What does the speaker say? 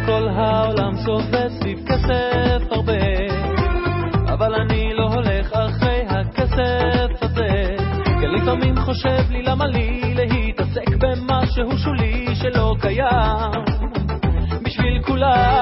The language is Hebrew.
כל העולם סובב סביב כסף הרבה, אבל אני לא הולך אחרי הכסף הזה, כי לפעמים חושב לי למה לי להתעסק במשהו שולי שלא קיים בשביל כולם.